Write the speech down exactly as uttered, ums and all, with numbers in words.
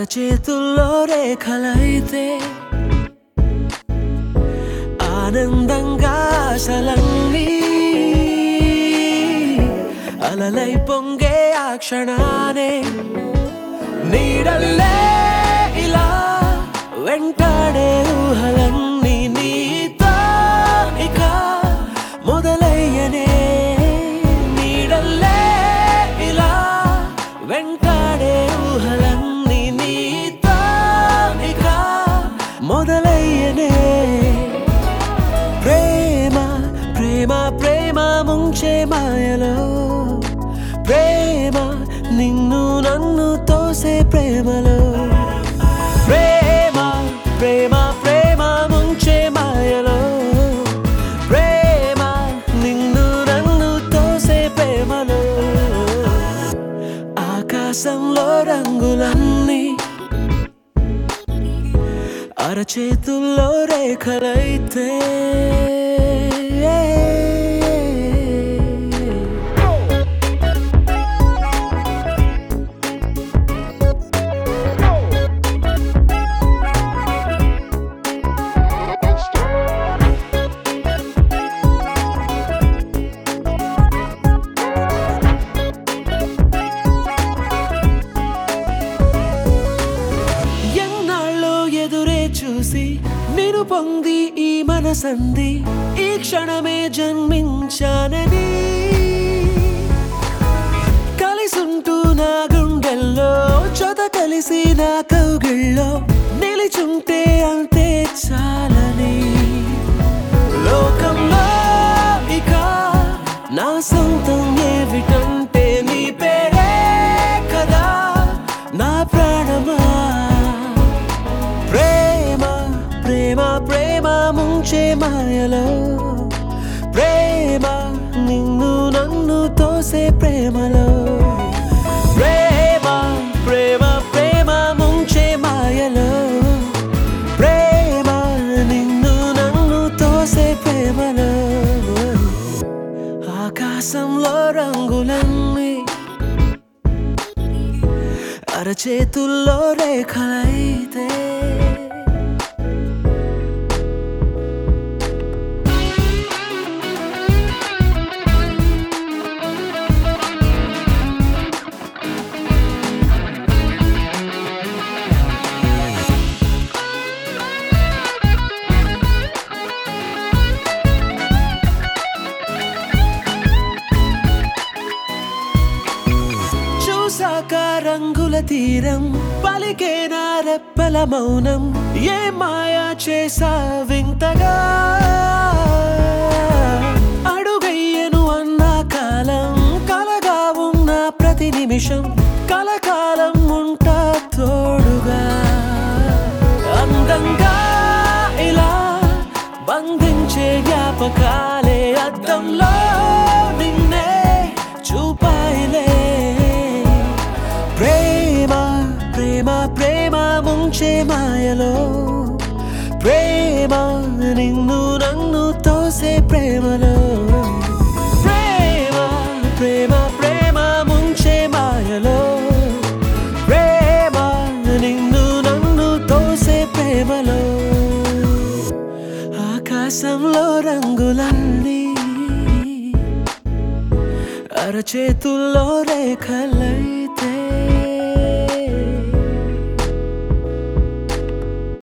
అరచేతుల్లో రేఖలైతే ఆనందంగా ఆశలన్నీ అలలై పొంగే ఆ క్షణానే నీడల్లే ఇలా వెంటాడే ఊహలన్నీ నీతో ఇక మొదలయ్యనే నీడల్లే ఇలా వెంటాడే ఊహలన్నీ నీతో ఇక మొదలయ్యనే ప్రేమ ప్రేమ ప్రేమ ముంచే మాయలో ప్రేమ నిన్ను నన్ను తోసే ప్రేమలో ప్రేమ ప్రేమ ప్రేమ ముంచే మాయలో ప్రేమ నిన్ను నన్ను తోసే ప్రేమలో ఆకాశంలో రంగులన్నీ అరచేతుల్లో రేఖలైతే చూసి నేను పొంది ఈ మనసంది ఈ క్షణమే జన్మించానని కలిసుంటూ నా గుండెల్లో చోత కలిసి నా కౌగిళ్ళలో నిలిచుంటే అంతే చాలని లోకంలో ఇక నా సొంతం ఏమిటంటే నీ పేరే కదా నా ప్రాణమా ప్రేమ ప్రేమ ముంచే మాయలో ప్రేమ నిన్ను నన్ను తోసే ప్రేమలో ప్రేమ ప్రేమ ప్రేమ ముంచే మాయలో ప్రేమ నిన్ను నన్ను తోసే ప్రేమలో ఆకాశంలో రంగులన్నీ అరచేతుల్లో రేఖలైతే రంగుల తీరం పలికే నా రెప్పల మౌనం ఏ మాయా చేసా వింతగా అడుగయ్యను అన్న కాలం కలగా ఉన్న ప్రతి నిమిషం కలకాలం ఉంటా తోడుగా అందంగా ఇలా బంధించే జ్ఞాపకాలే అద్దంలో నిన్నే చూపాయిలే ప్రేమ ప్రేమ ప్రేమ ముంచే మాయలో ప్రేమ నిన్ను నన్ను తోసే ప్రేమలో ప్రేమ ప్రేమ ప్రేమ ముంచే మాయలో ప్రేమ నిన్ను నన్ను తోసే ప్రేమలో ఆకాశంలో రంగులన్నీ అరచేతుల్లో రేఖలైతే